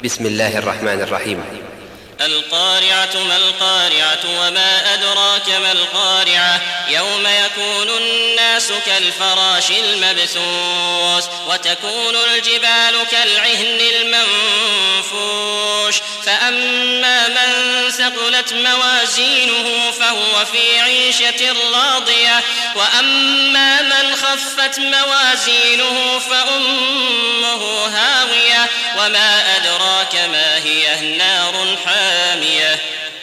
بسم الله الرحمن الرحيم. القارعة ما القارعة وما أدراك ما القارعة يوم يكون الناس كالفراش المبثوث وتكون الجبال كالعهن المنفوش فأما من ثقلت موازينه فهو في عيشة راضية وأما من خفت موازينه فأمه هاوية وما